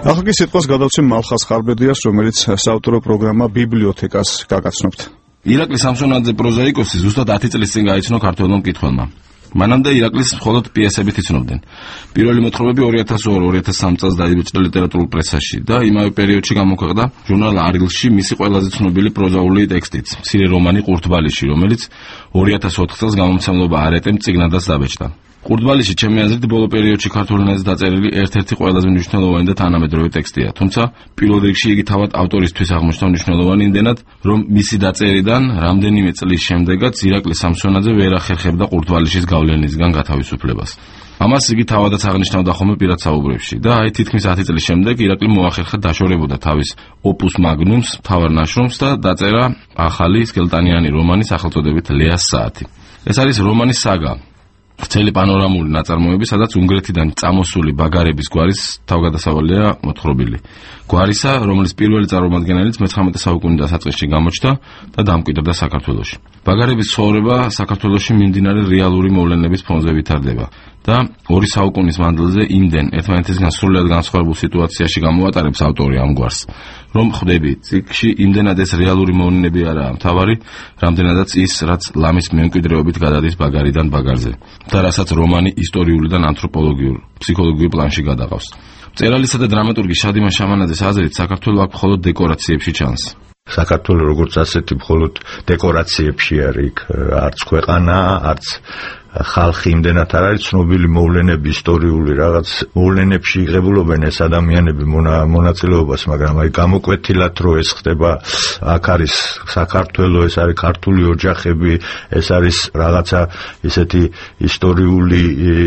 ახლა კი სიტყვას გადავცემ მალხაზ ხარბედიას, რომელიც საავტორო პროგრამა ბიბლიოთეკას გაგაცნობთ. ირაკლი სამსონაძე პროზაიკოსი ზუსტად 10 წლის წინ გაიცნო ქართველმა მკითხველმა. მანამდე ირაკლის მხოლოდ პიესებით იცნობდნენ. პირველი მოთხრობები 2002-2003 წელს დაიბეჭდა ლიტერატურულ პრესაში და იმავე პერიოდში გამოქვეყნდა ჟურნალ არილში მისი ყველაზე ცნობილი პროზაული ტექსტიც, მცირე რომანი ყურდბალიში, რომელიც 2004 წელს გამომცემლობა არეტემ წიგნადაც დაბეჭდა. ყურდბალიში ჩემი აზრით ბოლო პერიოდში ქართულ ენაზე დაწერილი ერთ-ერთი ყველაზე მნიშვნელოვანი და თანამედროვე ტექსტია, თუმცა პირველ რიგში იგი თავად ავტორისთვის აღმოჩნდა მნიშვნელოვანი იმდენად, რომ მისი დაწერიდან რამდენიმე წლის შემდეგაც ირაკლი სამსონაძე ვერ ახერხებდა ყურდბალიშის გავლენისგან გათავისუფლებას. ამას იგი თავადაც აღნიშნავდა ხოლმე პირად საუბრებში და აი თითქმის 10 წლის შემდეგ ირაკლი მოახერხა დაშორებოდა თავის ოპუს მაგნუმს, მთავარ ნაშრომს და დაწერა ახალი სკელტანიანი რომანი სახელწოდებით ლეას საათი. ეს არის რომანის საგა. ვრცელი პანორამული ნაწარმოები, სადაც უნგრეთიდან წამოსული ბაგარების გვარის თავგადასავალია მოთხრობილი. გვარისა, რომლის პირველი წარმომადგენელიც მე-19 საუკუნის დასაწყისში გამოჩნდა და დამკვიდრდა საქართველოში. ბაგარების ცხოვრება საქართველოში მიმდინარე რეალური მოვლენების ფონზე ვითარდება და 2 საუკუნის მანძილზე იმდენ ერთმანეთისგან სრულიად განსხვავებულ სიტუაციაში გამოატარებს ავტორი ამ გვარს, რომ ხვდები წიგნში იმდენად ეს რეალური მოვლენები არაა მთავარი, რამდენადაც ის, რაც ლამის მემკვიდრეობით გადადის ბაგარიდან ბაგარზე და რასაც რომანი ისტორიული და ანთროპოლოგიურ, ფსიქოლოგიურ პლანში გადაყავს. მწერალისა და დრამატურგი შადიმან შამანაძის აზრით, საქართველო აქ მხოლოდ დეკორაციებში ჩანს. საქართველო როგორც ასეთი მხოლოდ დეკორაციებში არის, იქ არც ქვეყანა, არც ხალხი იმდენად არ არის ცნობილი მოვლენები, ისტორიული რაღაც მოვლენებში იღებულობენ ეს ადამიანები მონაწილეობას, მაგრამ აი გამოკვეთილად რო ეს ხდება, აქ არის საქართველო, ეს არის ქართული ოჯახები, ეს არის რაღაცა ისეთი ისტორიული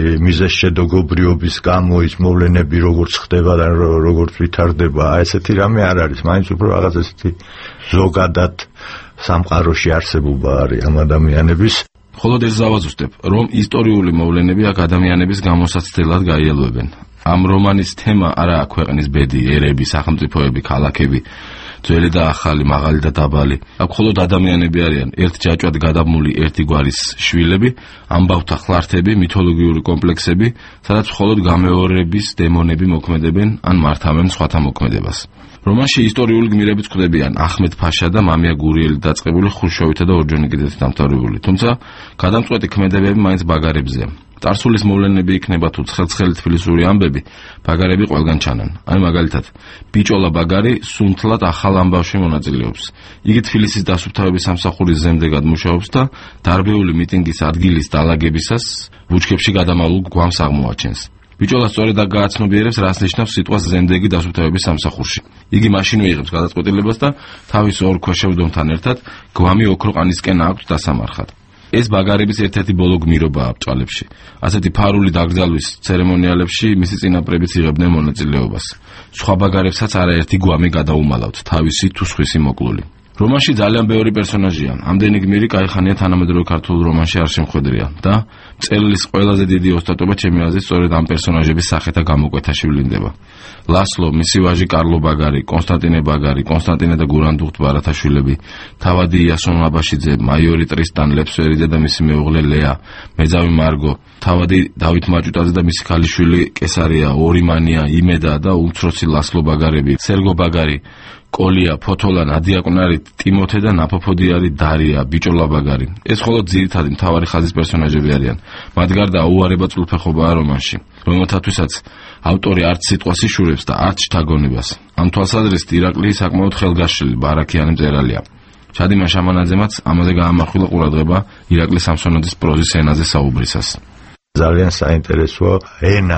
მიზეზშედოღობრიობის გამო ის მოვლენები როგორც ხდება და როგორც ვითარდება, აი ესეთი რამე არ არის, მაინც უფრო რაღაც ესეთი ზოგადად სამყაროში არსებობა არის ამ ადამიანების. მხოლოდ ეს ზავაზუსტებ, რომ ისტორიული მოვლენები აქ ადამიანების გამოსაცდელად გაიელვებენ. ამ რომანის თემა არაა ქვეყნის ბედი, ერები, სახელმწიფოები, ქალაქები, ძველი და ახალი, მაღალი და დაბალი. აქ მხოლოდ ადამიანები არიან, ერთ ჯაჭვად გადაბმული ერთი გვარის შვილები, ამბავთა ხლართები, მითოლოგიური კომპლექსები, სადაც მხოლოდ გამეორების დემონები მოქმედებენ ან მართავენ სხვათა მოქმედებას. რომანში ისტორიული გმირებიც ხვდებიან ახმედ-ფაშა და მამია გურიელი დაწყებული ხრუშჩოვითა და ორჯონიკიძით დამთავრებული, თუმცა გადამწყვეტი ქმედებები მაინც ბაგარებზეა. წარსულის მოვლენები იქნება თუ ცხელ-ცხელი თბილისური ამბები, ბაგარები ყველგან ჩანან. აი მაგალითად, ბიჭოლა ბაგარი სუნთლად ახალ ამბავში მონაწილეობს. იგი თბილისის დასუფთავების სამსახურის ზემდეგად მუშაობს და დარბეული მიტინგის ადგილის დალაგებისას ბუჩქებში გადამალულ გვამს აღმოაჩენს. ბიჭოლა სწორედ აქ გააცნობიერებს, რას ნიშნავს სიტყვა ზემდეგი დასუფთავების სამსახურში. იგი მაშინვე იღებს გადაწყვეტილებას და თავის ორ ქვეშევრდომთან ერთად გვამი ოქროყანისკენ აქვს დასამარხად. ეს ბაგარების ერთ-ერთი ბოლო გმირობაა ბრჭყალებში. ასეთი ფარული დაკრძალვის ცერემონიალებში მისი წინაპრებიც იღებდნენ მონაწილეობას. სხვა ბაგარებსაც არაერთი გვამი გადაუმალავთ, თავისი თუ სხვისი მოკლული. რომანში ძალიან ბევრი პერსონაჟია. ამდენი გმირი კაიხანია თანამედროვე ქართულ რომანში არ შემხვედრია და მწერლის ყველაზე დიდი ოსტატობა ჩემი აზრით სწორედ ამ პერსონაჟების სახეთა გამოკვეთაში ვლინდება. ლასლო, მისი ვაჟი კარლო ბაგარი, კონსტანტინე ბაგარი, კონსტანტინე და გურანდუხტ ბარათაშვილები, თავადი იასონ აბაშიძე, მაიორი ტრისტან ლეფსვერიძე და მისი მეუღლე ლეა, მეძავი მარგო, თავადი დავით მაჭუტაძე და მისი ქალიშვილი კესარია, ორიმანია, იმედა და უმცროსი ლასლო ბაგარები, სერგო ბაგარი, კოლია, ფოთოლა, ნადიაკვნარი, ტიმოთე და ნაფოფოდიარი დარია, ბიჭოლა ბაგარი. ეს მხოლოდ ძირითადი მთავარი ხაზის პერსონაჟები არიან. მათ გარდა უარება წყლფეხობაა რომანში, რომელთათვისაც ავტორი არც სიტყვას იშურებს და არც შთაგონებას. ამ თვალსაზრისით ირაკლი საკმაოდ ხელგაშლილი, ბარაქიანი მწერალია. შადიმან შამანაძემაც ამაზე გაამახვილა ყურადღება ირაკლი სამსონაძის პროზის ენაზე საუბრისას. ძალიან საინტერესოა ენა.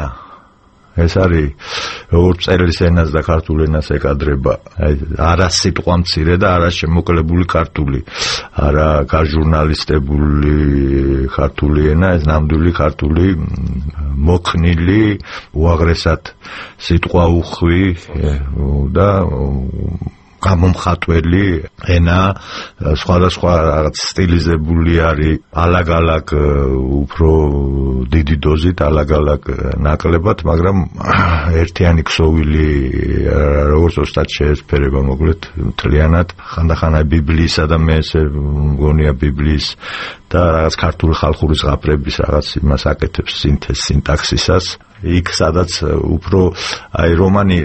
ეს არის როგორც წერლის ენას და ქართულ ენას ეკადრება. არა სიტყვა მცირე და არა შემოკლებული ქართული, არა გაჟურნალისტებული ქართული ენა, ეს ნამდვილი ქართული მოქნილი, უაღრესად სიტყვა უხვი და გამომხატველი ენა, სხვადასხვა რაღაც სტილიზებული არის, ალაგ-ალაგ უფრო დიდი დოზით, ალაგ-ალაგ ნაკლებად, მაგრამ ერთიანი ქსოვილი როგორც ოსტატ შეესფერება, მოკლედ მთლიანად ხანდახან ბიბლიისა და მე ესე მგონია ბიბლიის და რაღაც ქართული ხალხური ზღაპრების რაღაც იმას აკეთებს სინთეზს, სინტაქსისას. იქ სადაც უფრო აი რომანი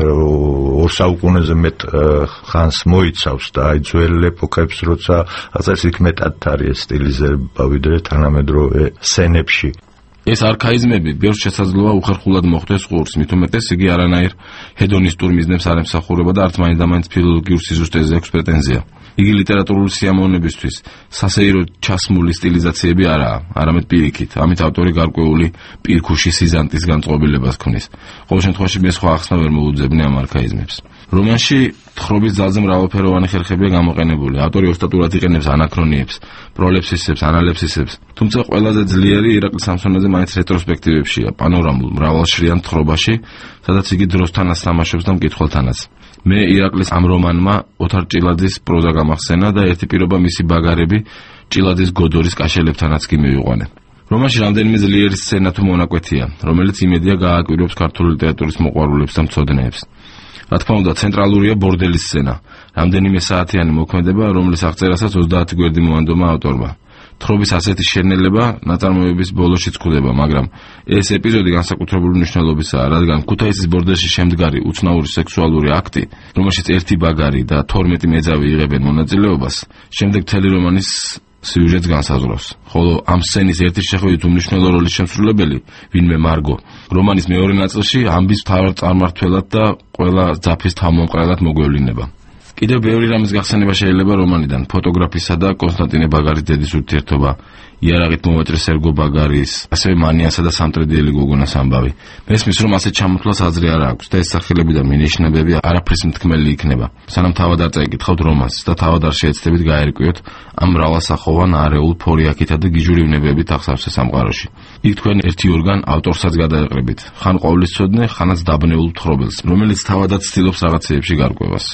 2 საუკუნეზე მეტ ხანს მოიცავს და აი ძველ ეპოქებს როცა აღწერს იქ მეტად არის სტილიზება ვიდრე თანამედროვე სცენებში. ეს არქაიზმები ბევრ შესაძლოა უხერხულად მოხვდეს ყურს, მით უმეტეს იგი არანაირ ჰედონისტურ მიზნებს არ ემსახურება და არც მაინც ფილოლოგიურ სიზუსტეზე აქვს პრეტენზია. იგი ლიტერატურული სიამოვნებისთვის სასეირო ჩასმული სტილიზაციები არაა, არამედ პირიქით. ამით ავტორი გარკვეული პირქუში სიზანტის განწყობილებას ქმნის. ყოველ შემთხვევაში მე სხვა ახსნა ვერ მოუძებნე ამ არქაიზმებს. რომანში თხრობის ძალზე მრავალფეროვანი ხერხებია გამოყენებული. ავტორი ოსტატურად იყენებს ანაქრონიებს, პროლეფსისებს, ანალეფსისებს. თუმცა ყველაზე ძლიერი ირაკლი სამსონაძე მაინც რეტროსპექტივებშია, პანორამულ მრავალშრიან თხრობაში, სადაც იგი დროსთანაც თამაშობს და მკითხველთანაც. მე ირაკლის ამ რომანმა ოთარ ჭილაძის პროზა გამახსენა და ერთი პირობა მისი ბაგარები ჭილაძის გოდორის კაშელებთანაც კი მივიყვანე. რომანში რამდენიმე ძლიერი სცენა თუ მონაკვეთია, რომელიც იმედია გააკვირვებს ქართული ლიტერატურის მოყვარულებს და მცოდნეებს. რა თქმა უნდა, ცენტრალურია ბორდელის სცენა, რამდენიმე საათიანი მოქმედება, რომლის აღწერასაც 30 გვერდი მოანდომა ავტორმა. თხრობის ასეთი შენელება ნაწარმოების ბოლოშიც გვხვდება, მაგრამ ეს ეპიზოდი განსაკუთრებული მნიშვნელობისაა, რადგან ქუთაისის ბორდელში შემდგარი უცნაური სექსუალური აქტი, რომელშიც ერთი ბაგარი და 12 მეძავი იღებენ მონაწილეობას, შემდეგ მთელი რომანის სიუჟეტს განსაზღვრავს. ხოლო ამ სცენის ერთი შეხედვით უმნიშვნელო როლის შემსრულებელი, ვინმე მარგო, რომანის მეორე ნაწილში ამბის მთავარ წარმმართველად და ყველა ძაფის თავმომყრალად მოგვევლინება. კიდევ ბევრი რამის გახსენება შეიძლება რომანიდან, ფოტოგრაფისა და კონსტანტინე ბაგარის დედის ურთიერთობა, იარაღით მომეწრე სერგო ბაგარის, ასევე მანიასა და სამტრედიელი გოგონას ამბავი. მესმის, რომ ასეთ ჩამოთვლას აზრი არ აქვს და ეს სახელები და მინიშნებები არაფრის მთქმელი იქნება. სანამ თავად არ წაიკითხავთ რომანს და თავად არ შეეცდებით გაერკვიოთ ამ მრავალსახოვან არეულ ფორიაქითა და გიჟური ვნებებით აღსავსე სამყაროში. იქ თქვენ ერთი ორგან ავტორსაც გადაეყრებით, ხან ყოვლისცოდნე, ხანაც დაბნეულ თხრობელს, რომელიც თავადაც ცდილობს რაღაცეებში გარკვევას.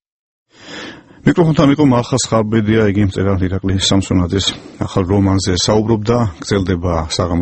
მიკროფონთან იყო მალხაზ ხარბედია, იგი მწერალ ირაკლი სამსონაძის ახალ რომანზე საუბრობდა, გრძელდება საღამო